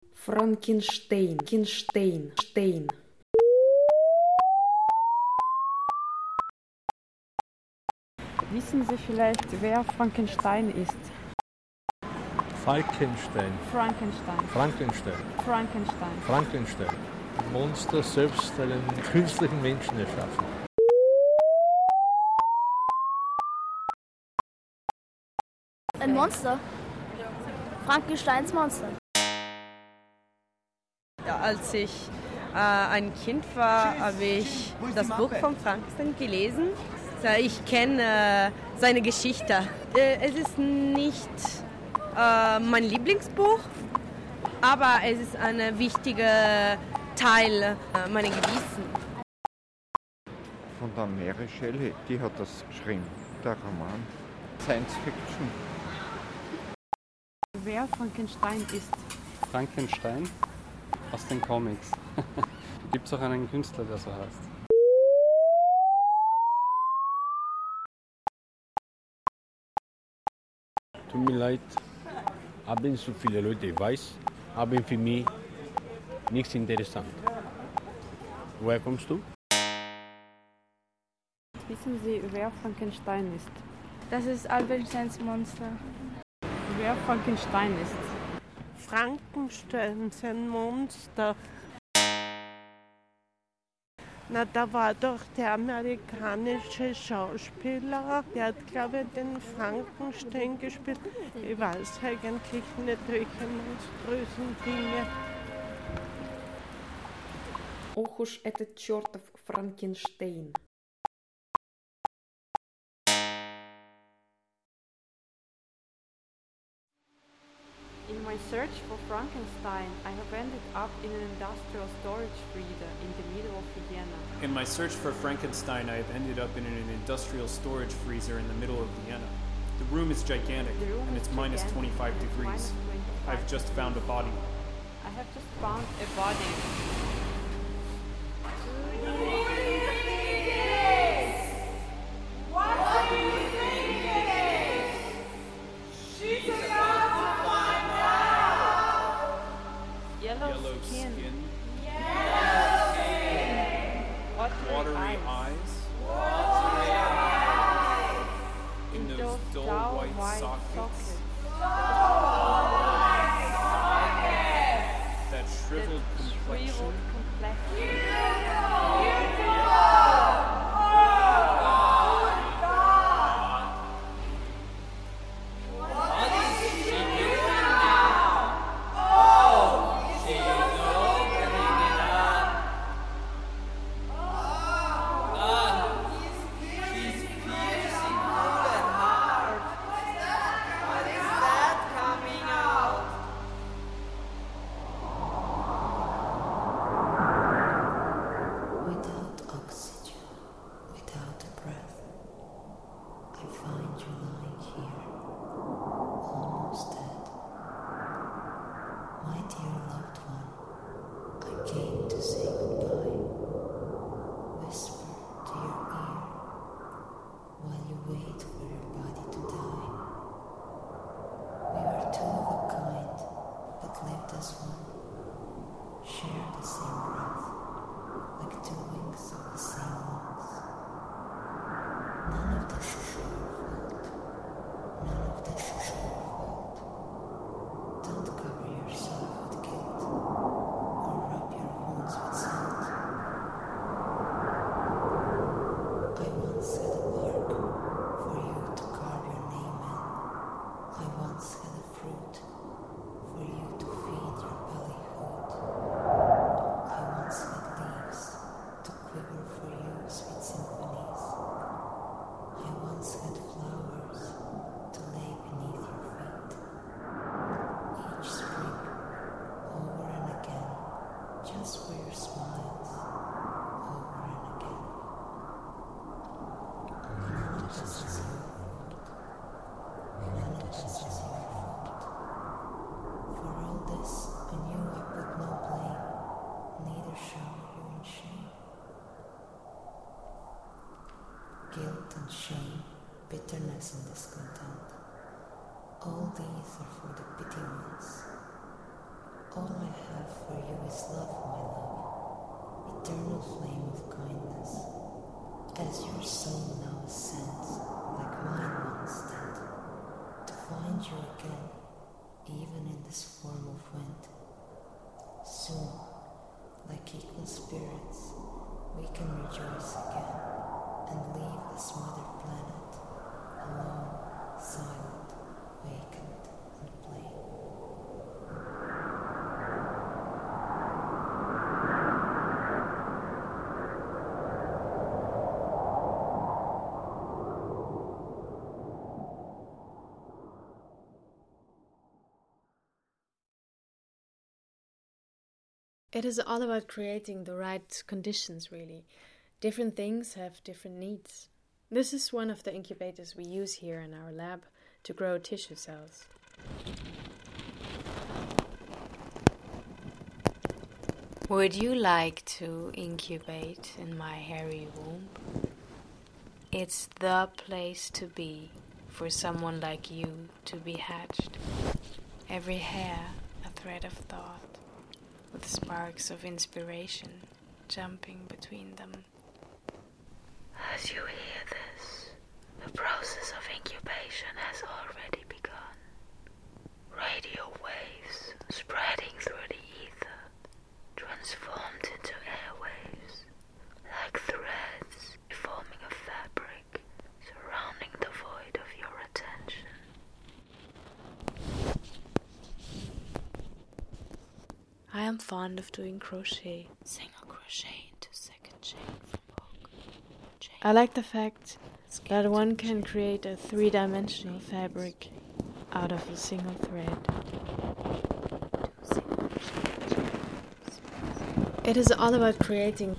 Frankenstein, Stein. Wissen Sie vielleicht, wer Frankenstein ist? Falkenstein. Frankenstein. Monster selbst einen künstlichen Menschen erschaffen. Ein Monster? Frankensteins Monster. Ja, als ich ein Kind war, habe ich das Buch von Frankenstein gelesen. Ich kenne seine Geschichte. Es ist nicht mein Lieblingsbuch, aber es ist ein wichtiger Teil meiner Gewissen. Von der Mary Shelley, die hat das geschrieben, der Roman. Science Fiction. Wer Frankenstein ist? Frankenstein aus den Comics. Gibt es auch einen Künstler, der so heißt? Tut mir leid, haben so viele Leute weiß, haben für mich nichts interessant. Woher kommst du? Wissen Sie, wer Frankenstein ist? Das ist Albert Einsteins Monster. Wer Frankenstein ist? Frankenstein, sein Monster. Na, da war doch der amerikanische Schauspieler, der hat, glaube ich, den Frankenstein gespielt. Ich weiß eigentlich nicht, welche monströsen Dinge. Ох уж этот чертов Франкенштейн. In my search for Frankenstein, I have ended up in an industrial storage freezer in the middle of Vienna. In my search for Frankenstein, I have ended up in an industrial storage freezer in the middle of Vienna. The room is gigantic, and it's minus 25 degrees. I've just found a body. I have just found a body. Yellow skin. Watery eyes. In those dull white sockets. That shriveled complexion. Guilt and shame, bitterness and discontent. All these are for the pity ones. All I have for you is love, my love, eternal flame of kindness. As your soul now ascends, like mine once did, to find you again, even in this form of wind. Soon, like equal spirits, we can rejoice again and leave this mother planet alone, silent, vacant, and plain. It is all about creating the right conditions, really. Different things have different needs. This is one of the incubators we use here in our lab to grow tissue cells. Would you like to incubate in my hairy womb? It's the place to be for someone like you to be hatched. Every hair a thread of thought, with sparks of inspiration jumping between them. As you hear this, the process of incubation has already begun. Radio waves spreading through the ether, transformed into airwaves, like threads forming a fabric surrounding the void of your attention. I am fond of doing crochet. Single crochet into second chain from hook. Chain. I like the fact that one can create a three-dimensional fabric out of a single thread. It is all about creating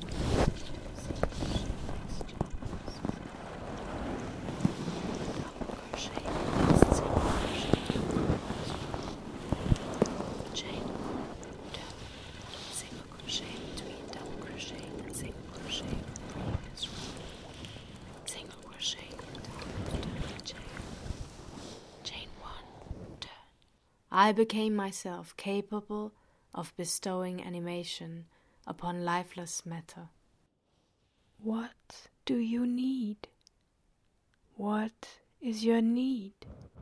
I became myself capable of bestowing animation upon lifeless matter. What do you need? What is your need?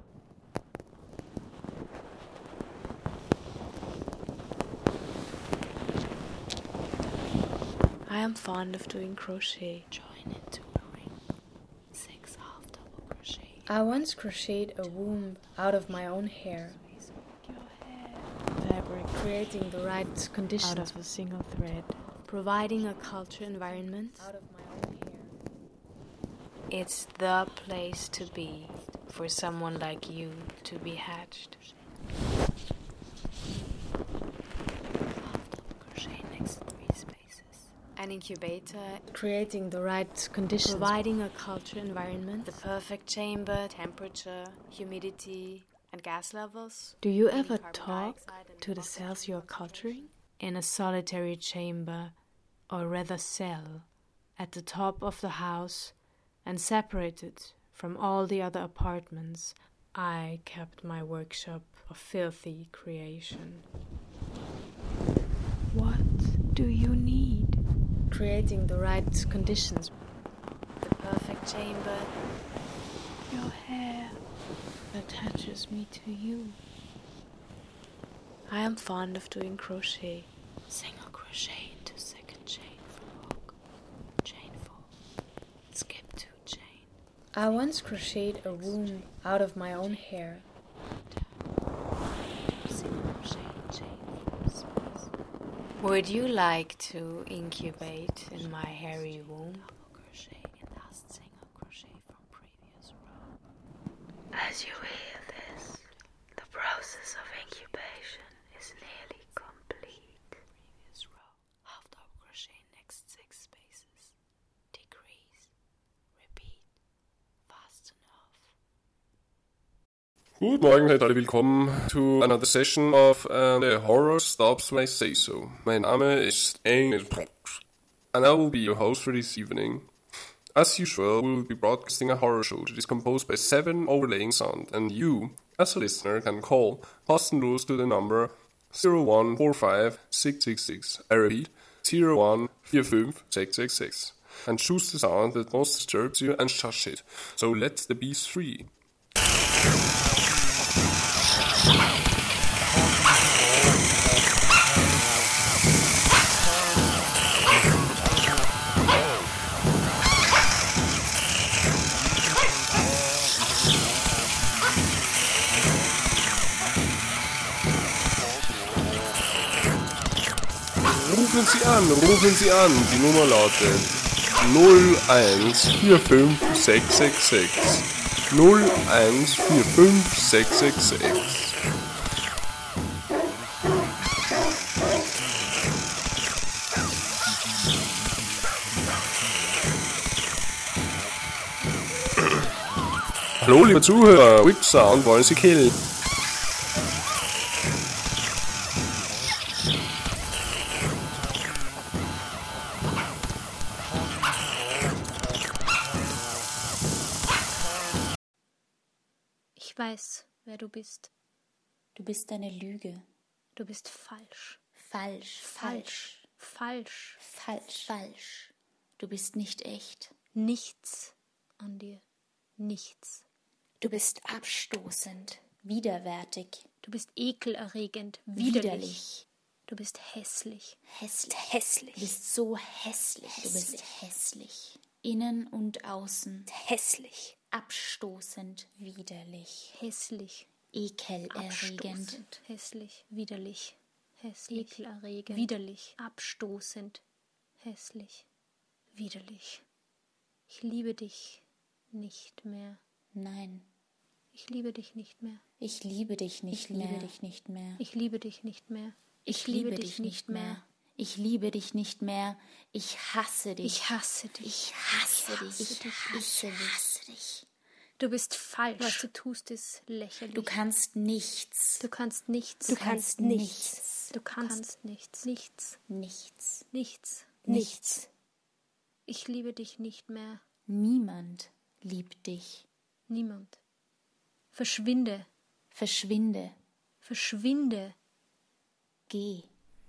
I am fond of doing crochet. Join into a ring. 6 half double crochet. I once crocheted a womb out of my own hair. Fabric, creating the right conditions out of a single thread, providing a culture environment out of my own hair. It's the place to be for someone like you to be hatched. Crochet next 3 spaces. An incubator, creating the right conditions, providing a culture environment, the perfect chamber, temperature, humidity, and gas levels. Do you ever talk to the cells you're culturing? In a solitary chamber, or rather cell, at the top of the house and separated from all the other apartments, I kept my workshop of filthy creation. What do you need? Creating the right conditions. The perfect chamber. Your hair attaches me to you. I am fond of doing crochet. Single crochet into second chain from hook. Chain 4. Skip 2 chain. I once crocheted a womb out of my own hair. Single crochet, chain 4 space. Would you like to incubate in my hairy womb? Double crochet in last single crochet from previous row. As you hear this, the process of incubation is nearly complete. Previous row, half double crochet next 6 spaces. Decrease. Repeat. Fast enough. Good morning, seid alle willkommen to another session of The Horror Stops When I Say So. Mein Name ist Engel and I will be your host for this evening. As usual, we will be broadcasting a horror show that is composed by 7 overlaying sound, and you, as a listener, can call Posten Rules to the number 0145666. I repeat, 0145666. And choose the sound that most disturbs you and shush it. So let the beast free. Rufen Sie an, die Nummer lautet 0145666. 0145666. Hallo liebe Zuhörer, Which Sound wollen Sie killen? Ich weiß, wer du bist. Du bist eine Lüge. Du bist falsch. Falsch, falsch, falsch, falsch, falsch. Du bist nicht echt. Nichts an dir. Nichts. Du bist abstoßend, widerwärtig. Du bist ekelerregend, widerlich. Du bist hässlich. Hässlich. Du bist so hässlich. Du bist hässlich. Innen und außen. Hässlich. Abstoßend, widerlich. Hässlich. Ekelerregend. Hässlich. Widerlich. Hässlich. Ekelerregend. Widerlich. Abstoßend. Hässlich. Widerlich. Ich liebe dich nicht mehr. Nein. Ich liebe dich nicht mehr. Ich liebe dich nicht mehr. Ich liebe dich nicht mehr. Ich liebe dich nicht mehr. Ich liebe dich nicht mehr. Ich liebe dich nicht mehr. Ich hasse dich. Ich hasse dich. Ich hasse dich. Ich hasse dich. Du bist falsch. Was du tust, ist lächerlich. Du kannst nichts. Du kannst nichts. Du kannst nichts. Du kannst nichts. Nichts. Nichts. Nichts. Nichts. Ich liebe dich nicht mehr. Niemand liebt dich. Niemand. Verschwinde. Verschwinde. Verschwinde. Geh.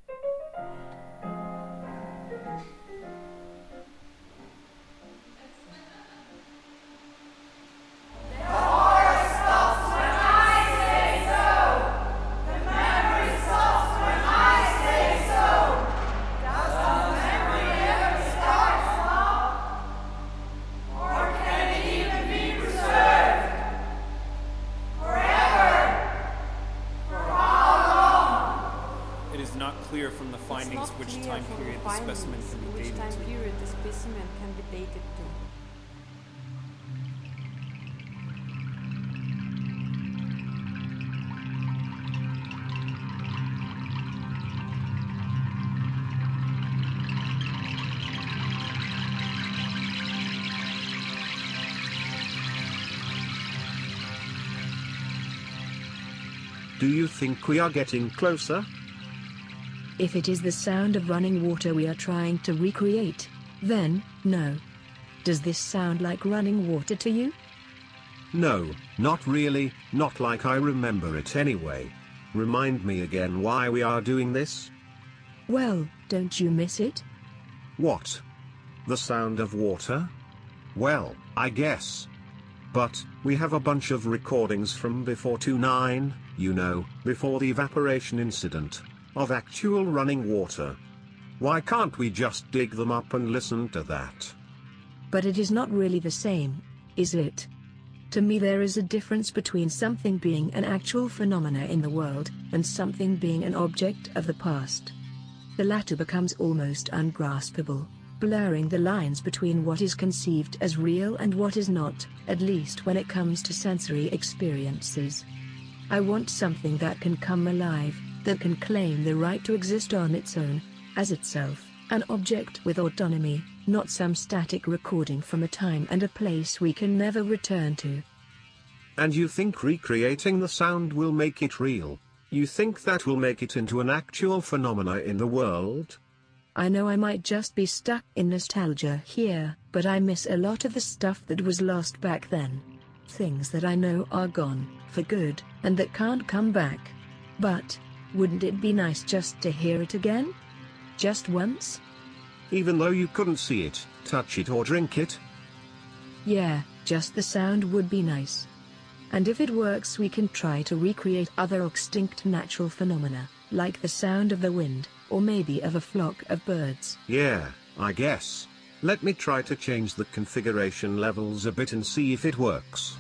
Which time period the specimen can be dated to. Do you think we are getting closer? If it is the sound of running water we are trying to recreate, then, no. Does this sound like running water to you? No, not really, not like I remember it anyway. Remind me again why we are doing this? Well, don't you miss it? What? The sound of water? Well, I guess. But, we have a bunch of recordings from before 29, you know, before the evaporation incident, of actual running water. Why can't we just dig them up and listen to that? But it is not really the same, is it? To me there is a difference between something being an actual phenomena in the world, and something being an object of the past. The latter becomes almost ungraspable, blurring the lines between what is conceived as real and what is not, at least when it comes to sensory experiences. I want something that can come alive, that can claim the right to exist on its own, as itself, an object with autonomy, not some static recording from a time and a place we can never return to. And you think recreating the sound will make it real? You think that will make it into an actual phenomena in the world? I know I might just be stuck in nostalgia here, but I miss a lot of the stuff that was lost back then. Things that I know are gone, for good, and that can't come back. But, Wouldn't it be nice just to hear it again? Just once? Even though you couldn't see it, touch it or drink it? Yeah, just the sound would be nice. And if it works, we can try to recreate other extinct natural phenomena, like the sound of the wind, or maybe of a flock of birds. Yeah, I guess. Let me try to change the configuration levels a bit and see if it works.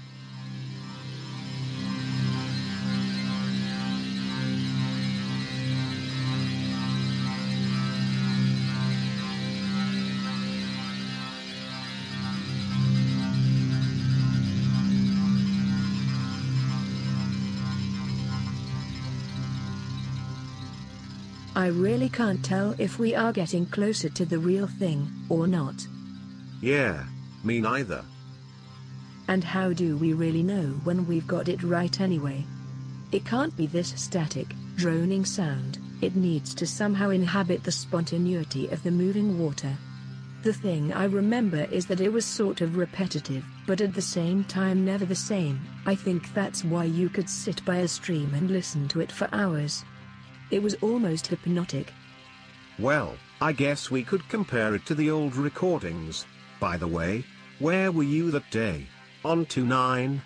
I really can't tell if we are getting closer to the real thing, or not. Yeah, me neither. And how do we really know when we've got it right anyway? It can't be this static, droning sound, it needs to somehow inhabit the spontaneity of the moving water. The thing I remember is that it was sort of repetitive, but at the same time never the same. I think that's why you could sit by a stream and listen to it for hours. It was almost hypnotic. Well, I guess we could compare it to the old recordings. By the way, where were you that day? On 29?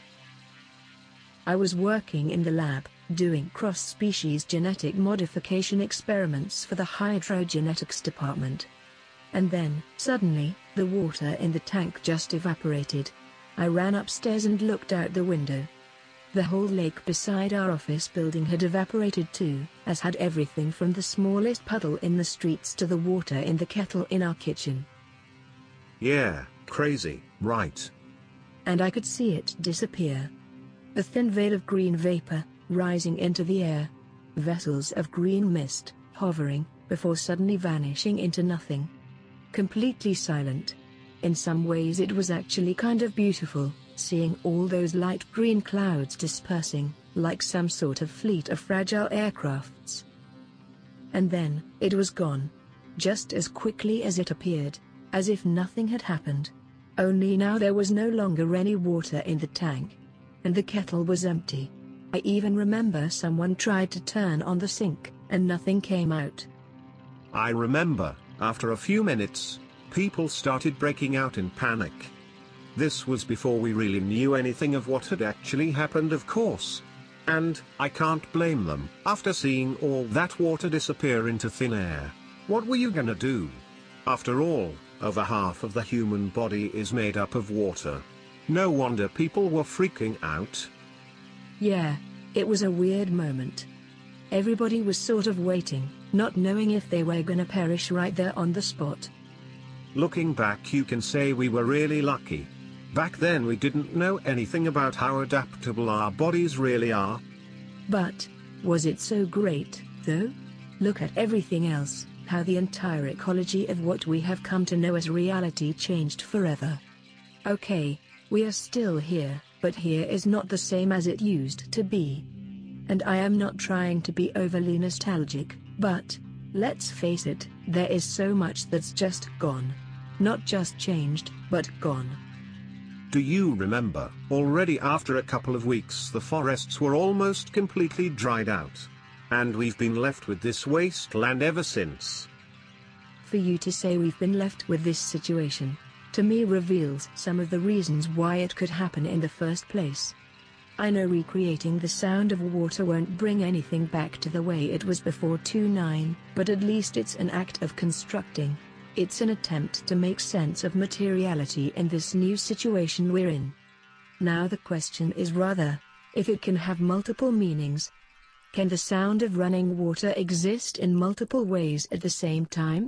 I was working in the lab, doing cross-species genetic modification experiments for the hydrogenetics department. And then, suddenly, the water in the tank just evaporated. I ran upstairs and looked out the window. The whole lake beside our office building had evaporated too, as had everything from the smallest puddle in the streets to the water in the kettle in our kitchen. Yeah, crazy, right? And I could see it disappear. A thin veil of green vapor, rising into the air. Vessels of green mist, hovering, before suddenly vanishing into nothing. Completely silent. In some ways it was actually kind of beautiful, seeing all those light green clouds dispersing, like some sort of fleet of fragile aircrafts. And then, it was gone. Just as quickly as it appeared, as if nothing had happened. Only now there was no longer any water in the tank. And the kettle was empty. I even remember someone tried to turn on the sink, and nothing came out. I remember, after a few minutes, people started breaking out in panic. This was before we really knew anything of what had actually happened, of course. And, I can't blame them. After seeing all that water disappear into thin air, what were you gonna do? After all, over half of the human body is made up of water. No wonder people were freaking out. Yeah, it was a weird moment. Everybody was sort of waiting, not knowing if they were gonna perish right there on the spot. Looking back, you can say we were really lucky. Back then we didn't know anything about how adaptable our bodies really are. But, was it so great, though? Look at everything else, how the entire ecology of what we have come to know as reality changed forever. Okay, we are still here, but here is not the same as it used to be. And I am not trying to be overly nostalgic, but, let's face it, there is so much that's just gone. Not just changed, but gone. Do you remember, already after a couple of weeks the forests were almost completely dried out. And we've been left with this wasteland ever since. For you to say we've been left with this situation, to me reveals some of the reasons why it could happen in the first place. I know recreating the sound of water won't bring anything back to the way it was before 29, but at least it's an act of constructing. It's an attempt to make sense of materiality in this new situation we're in. Now the question is rather, if it can have multiple meanings. Can the sound of running water exist in multiple ways at the same time?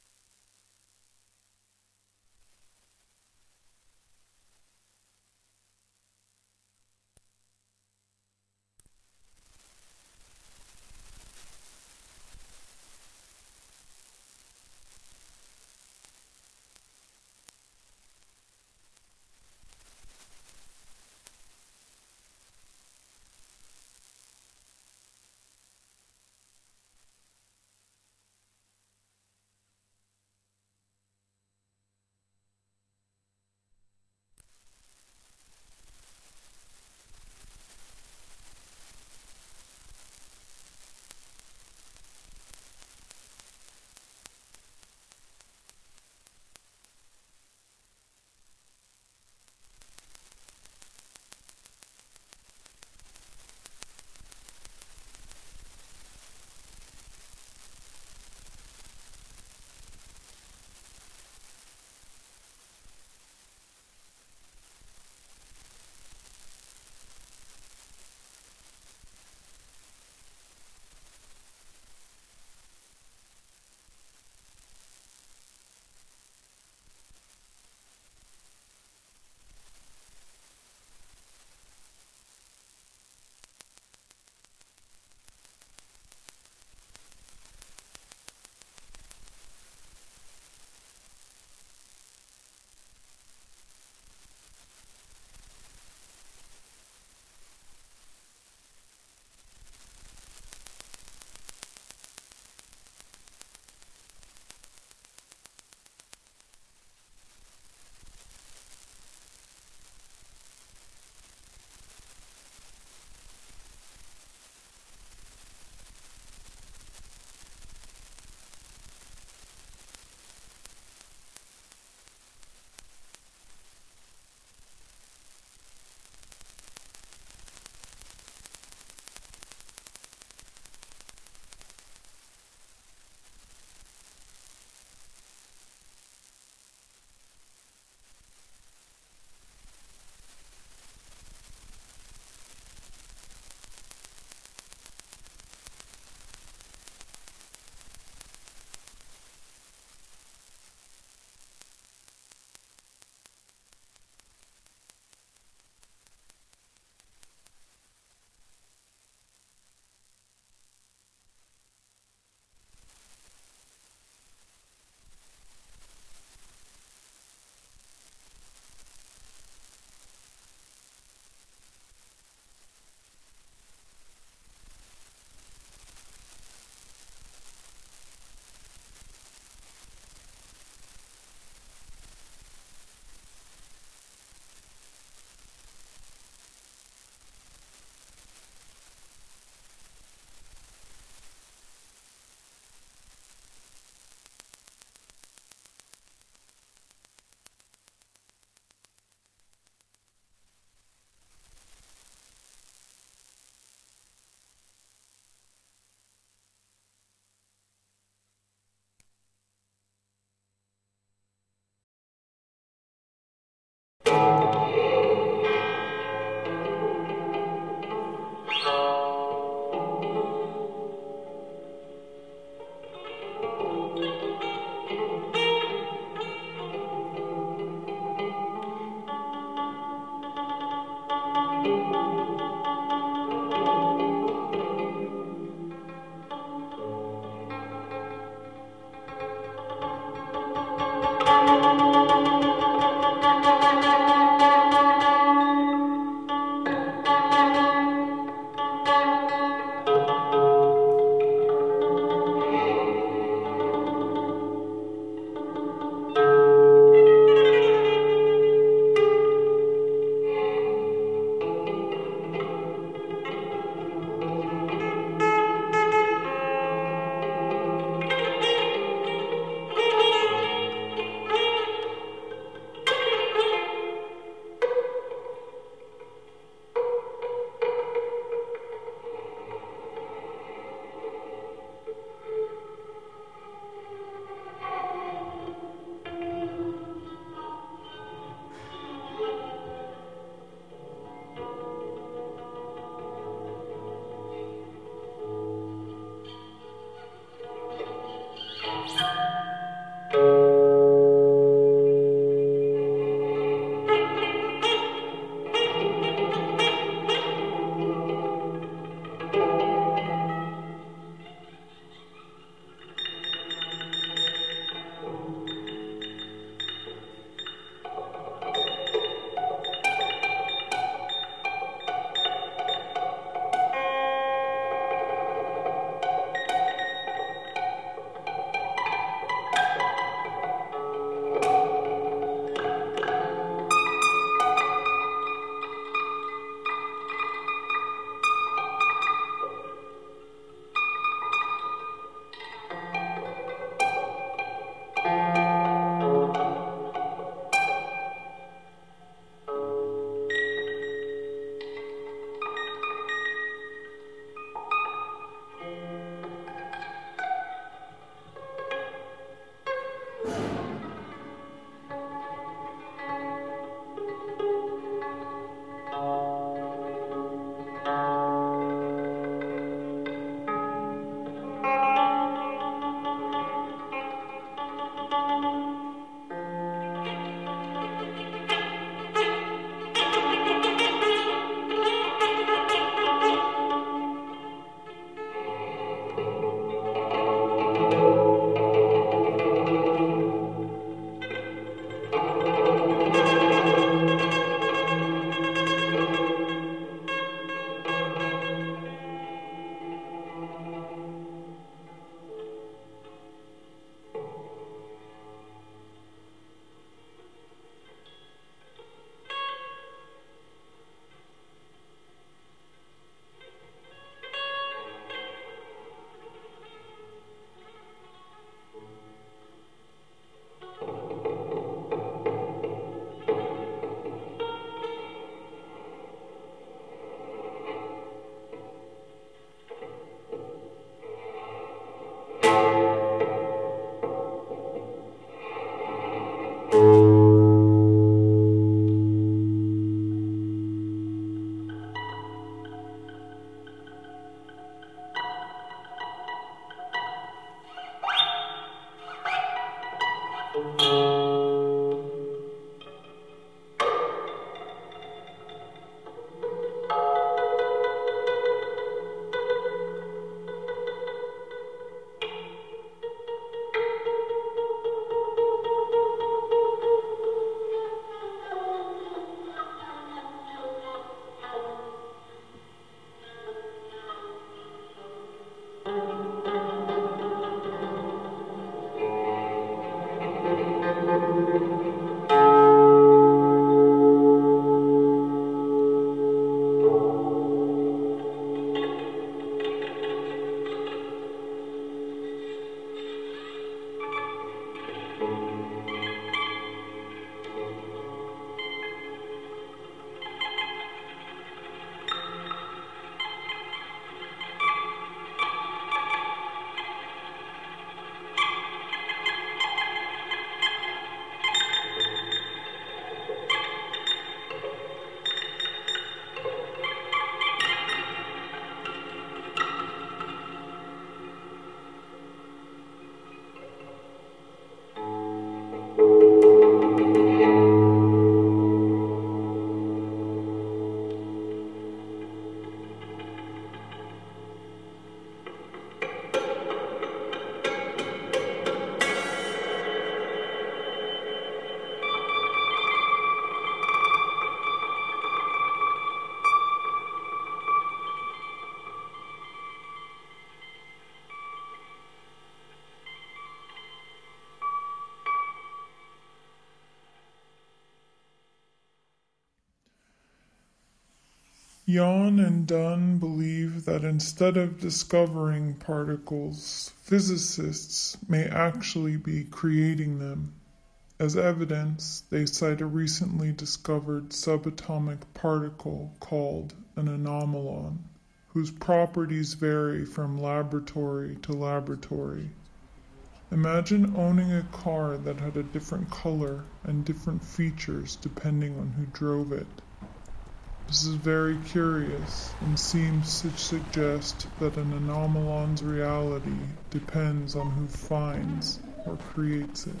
Jan and Dunn believe that instead of discovering particles, physicists may actually be creating them. As evidence, they cite a recently discovered subatomic particle called an anomalon, whose properties vary from laboratory to laboratory. Imagine owning a car that had a different color and different features depending on who drove it. This is very curious and seems to suggest that an anomalon's reality depends on who finds or creates it.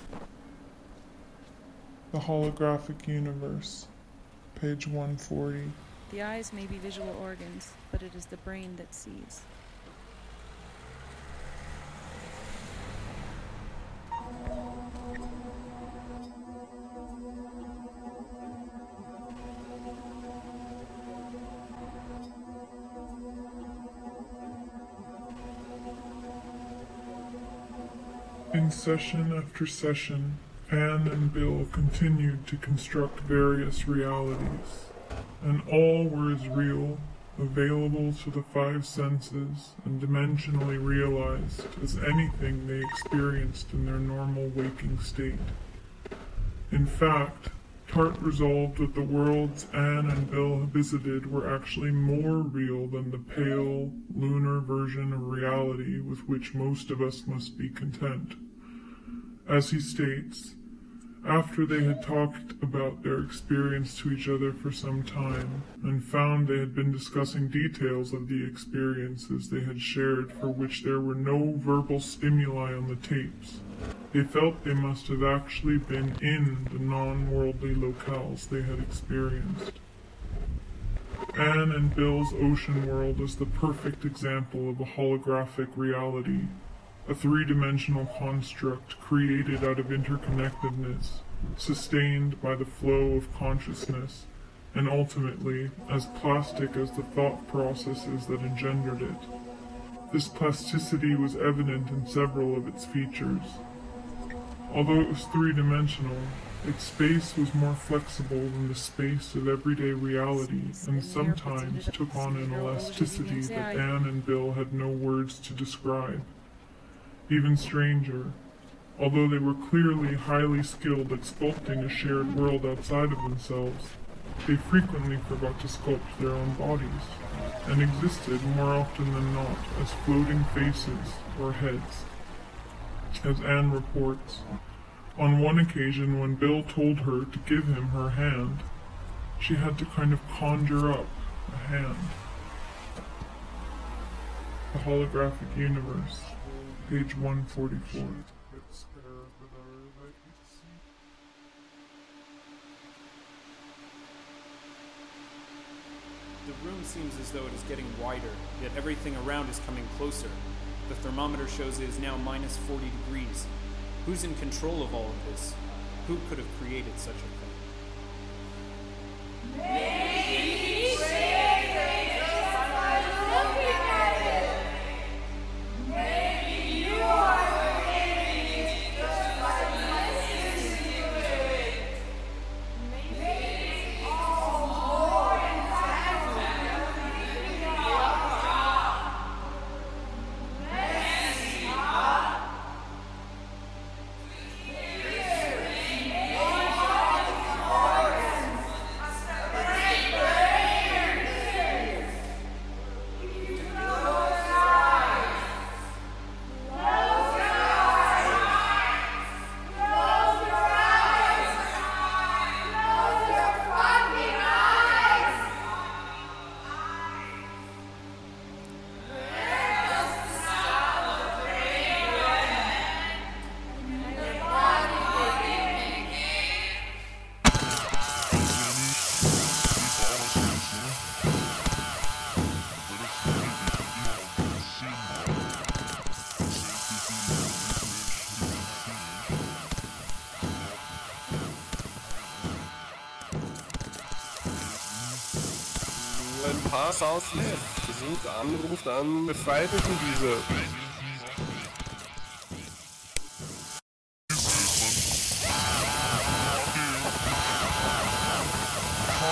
The Holographic Universe, page 140. The eyes may be visual organs, but it is the brain that sees. In session after session, Anne and Bill continued to construct various realities, and all were as real, available to the five senses, and dimensionally realized as anything they experienced in their normal waking state. In fact, Tart resolved that the worlds Anne and Bill visited were actually more real than the pale, lunar version of reality with which most of us must be content. As he states, after they had talked about their experience to each other for some time, and found they had been discussing details of the experiences they had shared for which there were no verbal stimuli on the tapes, they felt they must have actually been in the non-worldly locales they had experienced. Anne and Bill's ocean world is the perfect example of a holographic reality, a three-dimensional construct created out of interconnectedness, sustained by the flow of consciousness, and ultimately as plastic as the thought processes that engendered it. This plasticity was evident in several of its features. Although it was three-dimensional, its space was more flexible than the space of everyday reality, and sometimes took on an elasticity that Anne and Bill had no words to describe. Even stranger, although they were clearly highly skilled at sculpting a shared world outside of themselves, they frequently forgot to sculpt their own bodies, and existed more often than not as floating faces or heads. As Anne reports, on one occasion when Bill told her to give him her hand, she had to kind of conjure up a hand. The Holographic Universe, page 144. The room seems as though it is getting wider, yet everything around is coming closer. The thermometer shows it is now minus 40 degrees. Who's in control of all of this? Who could have created such a thing? Maybe you are maybe just like listening to it. Maybe all more impactful than we are. Messy up. Ein paar Sounds left. Versucht an, ruft an, befreit euch von dieser.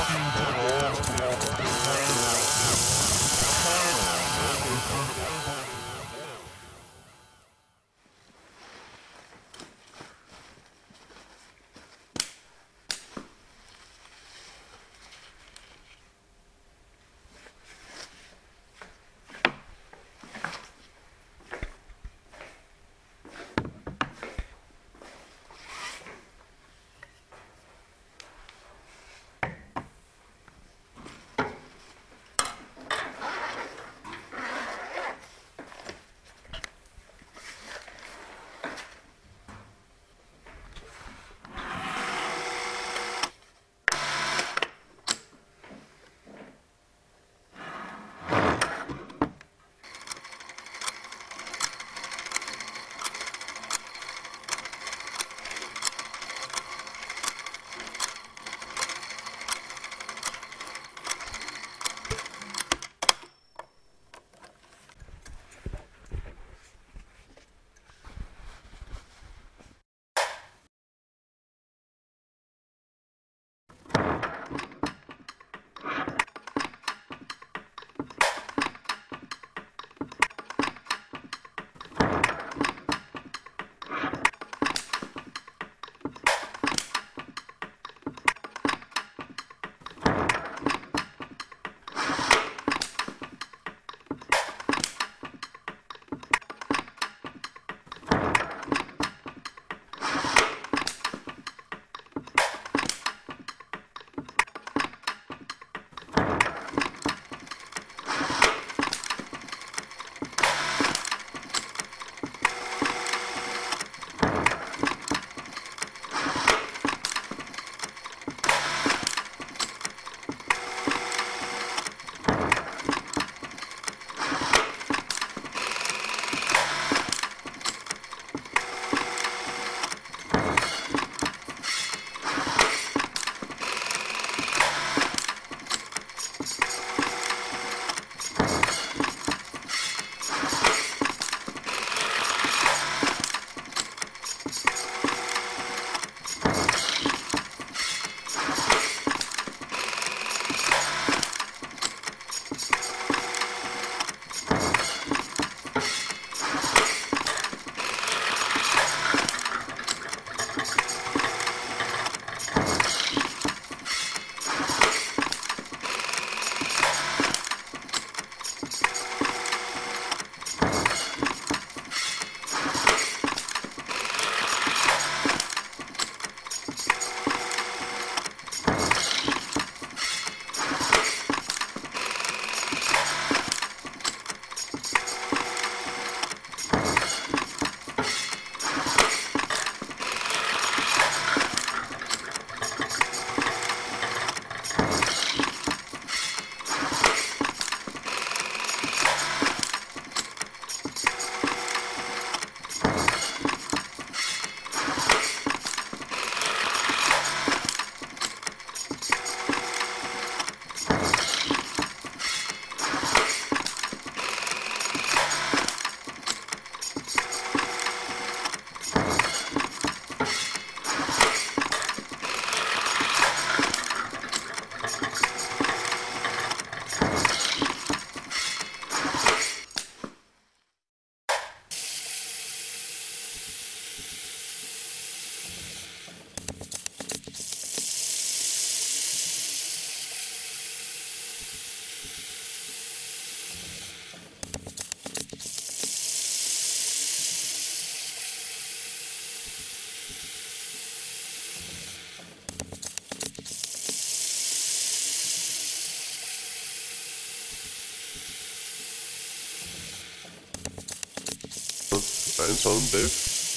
Ein Sound, Dave.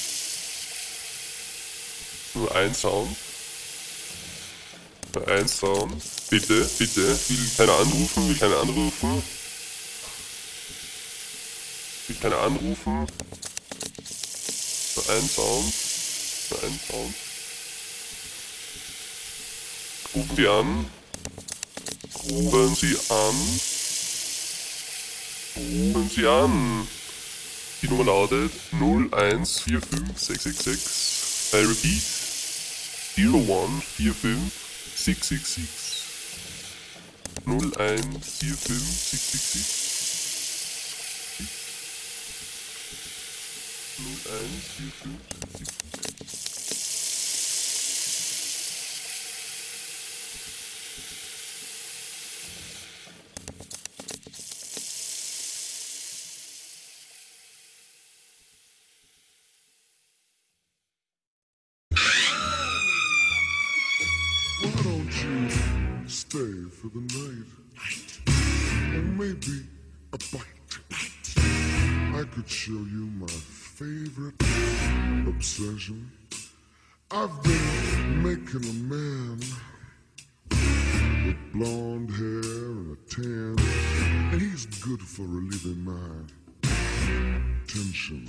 Nur ein Sound. Nur ein Sound. Bitte, bitte. Will keiner anrufen, will keiner anrufen. Will keiner anrufen. Nur ein Sound. Nur ein Sound. Rufen Sie an. Rufen Sie an. Rufen Sie an. Die Nummer lautet 0145666. I repeat 0145666. Why don't you stay for the night? Or maybe a bite. I could show you my favorite obsession. I've been making a man with blonde hair and a tan, and he's good for relieving my tension.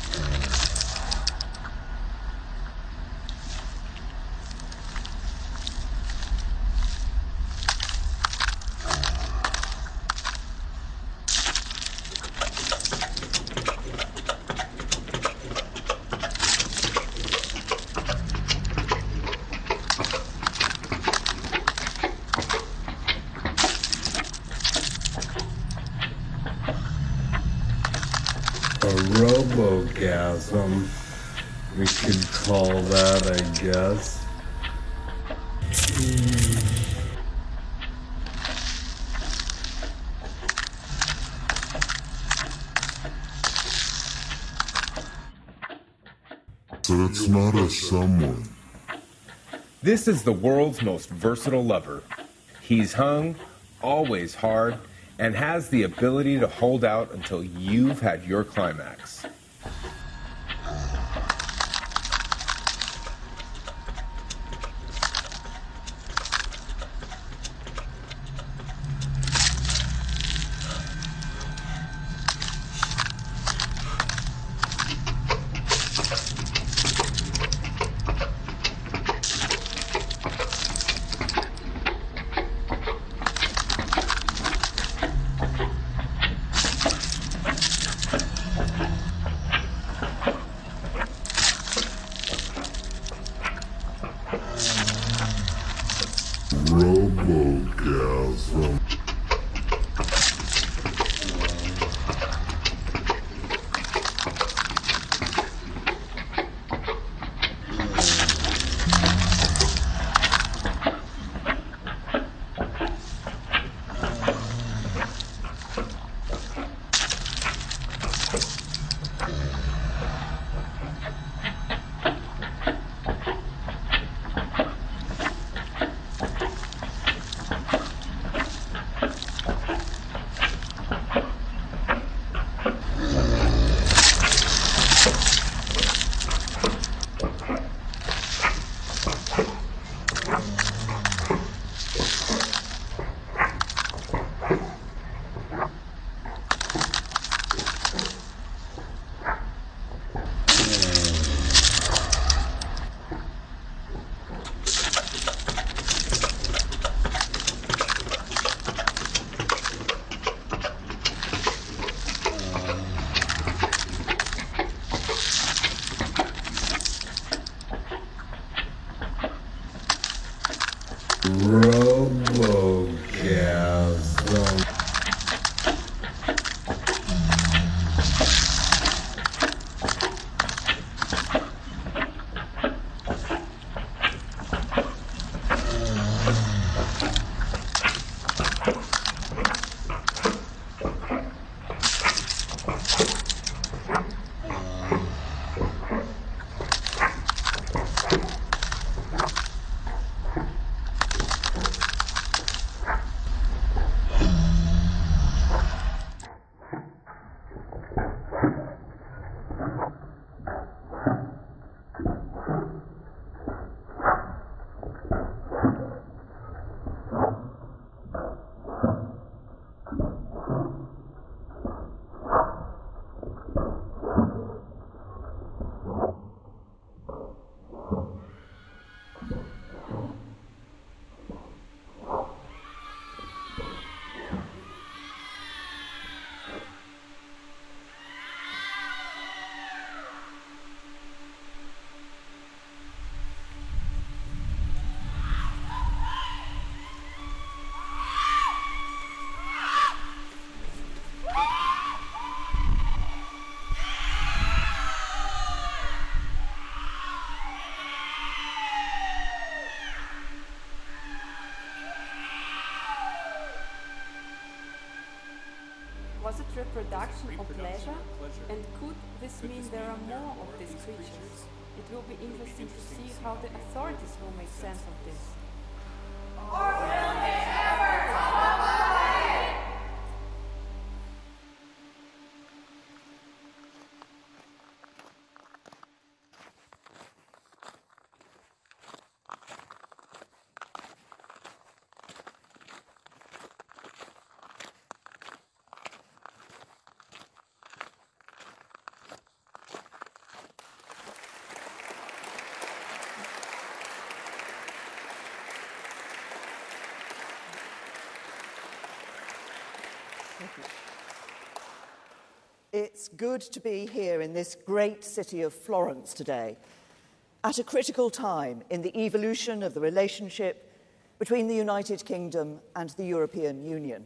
A robogasm, we could call that, I guess. But it's not a someone. This is the world's most versatile lover. He's hung, always hard, and has the ability to hold out until you've had your climax. Robogasm. Robogasm. Was it reproduction or pleasure? And could this mean there are more of these creatures? It will be interesting to see how the authorities will make sense of this. Or will they ever talk about it? It's good to be here in this great city of Florence today, at a critical time in the evolution of the relationship between the United Kingdom and the European Union.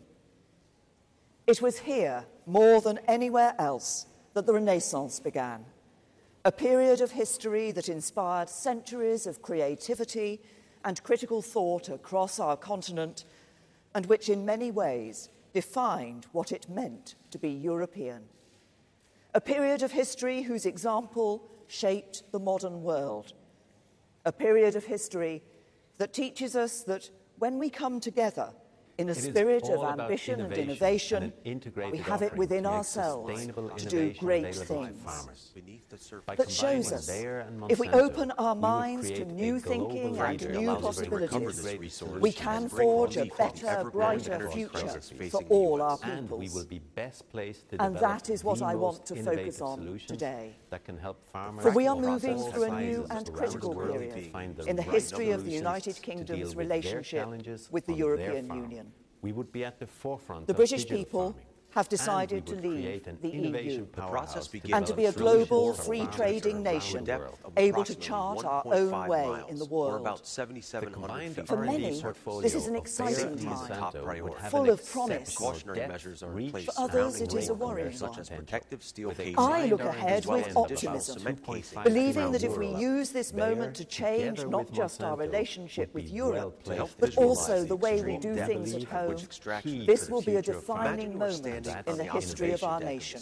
It was here, more than anywhere else, that the Renaissance began, a period of history that inspired centuries of creativity and critical thought across our continent, and which in many ways defined what it meant to be European. A period of history whose example shaped the modern world. A period of history that teaches us that when we come together in a spirit of ambition and innovation, we have it within ourselves to do great things. That shows us, if we open our minds to new thinking and new possibilities, we can forge a better, brighter future for all our peoples. And that is what I want to focus on today. For we are moving through a new and critical period in the history of the United Kingdom's relationship with the European Union. We would be at the forefront the British people have decided to leave the EU and to be a global free-trading nation, able to chart our own way in the world. For many, this is an exciting time, full of promise. For others, it is a worrying one. I look ahead with optimism, believing that if we use this moment to change not just our relationship with Europe, but also the way we do things at home, this will be a defining moment in the history of our nation.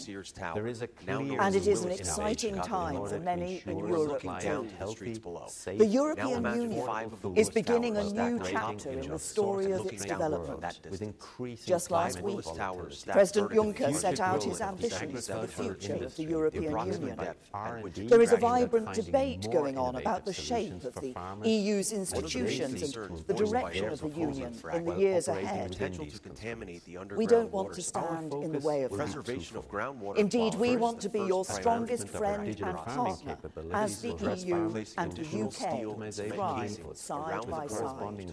And it is an exciting time for many in Europe too. The European Union is beginning a new chapter in the story of its development. Just last week, President Juncker set out his ambitions for the future of the European Union. There is a vibrant debate going on about the shape of the EU's institutions and the direction of the Union in the years ahead. We don't want to stand in the way of that. Indeed, we want to be your strongest friend and partner as the EU and the UK thrive side by side.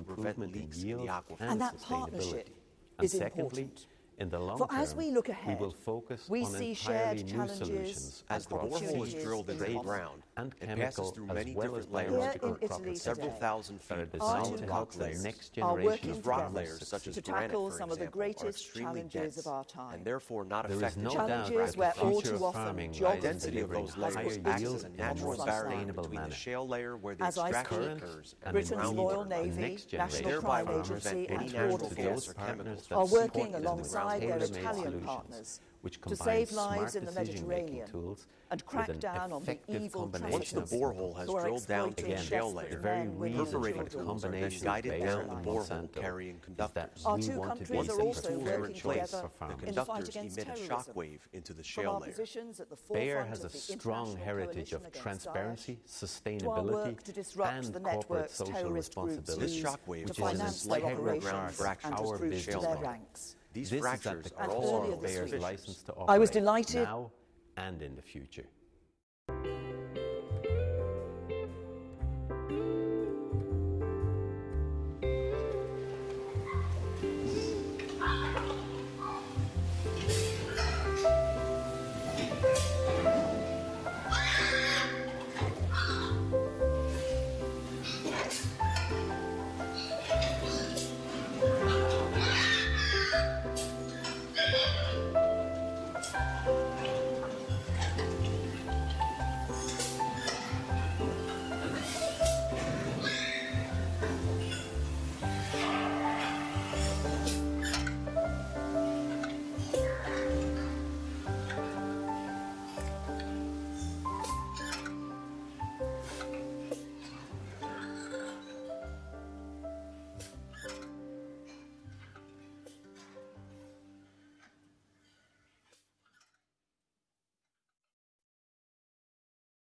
And that partnership is important. In the long For as we look ahead, we will focus we on see shared entirely new challenges solutions as across opportunities sea, drilled into the ground, and It chemical, passes through as many well as different layers biological in Italy properties several thousand feet that are Our designed two to help the continents next are generation working of farmers together succeed. to tackle some of the greatest challenges of our time. And therefore not there is no doubt Challenges that where the all future too of often farming lies in geography delivering has higher put accidents yield and in a natural more barrier sustainable between manner. the shale layer where the As I extraction speak, occurs and Britain's in Royal the Navy, next National generation Crime farmers Agency and and turn Border to those Force partners that are support working them alongside their tailor-made Italian solutions, partners which to combine save lives smart in the decision-making Mediterranean tools and crack with an down on the effective evil combination traffickers of who are drilled down to exploiting the shale layer. layer, The very men, women, reason and for the children combination guided of down Bayer the and borehole Monsanto is that Our we two want to be countries are also the working choice together for farmers. in the fight against terrorism. into the From shale our layer. positions at the Bayer forefront has a of the strong international heritage coalition of against transparency, Daesh, to our sustainability, work to disrupt and the corporate networks social terrorist groups responsibility, use shockwave to which is an finance their integral operations part and of our recruit to business their model. ranks. These This fractures is at the are core also earlier of this Bayer's week, license to I was operate delighted now and in the future.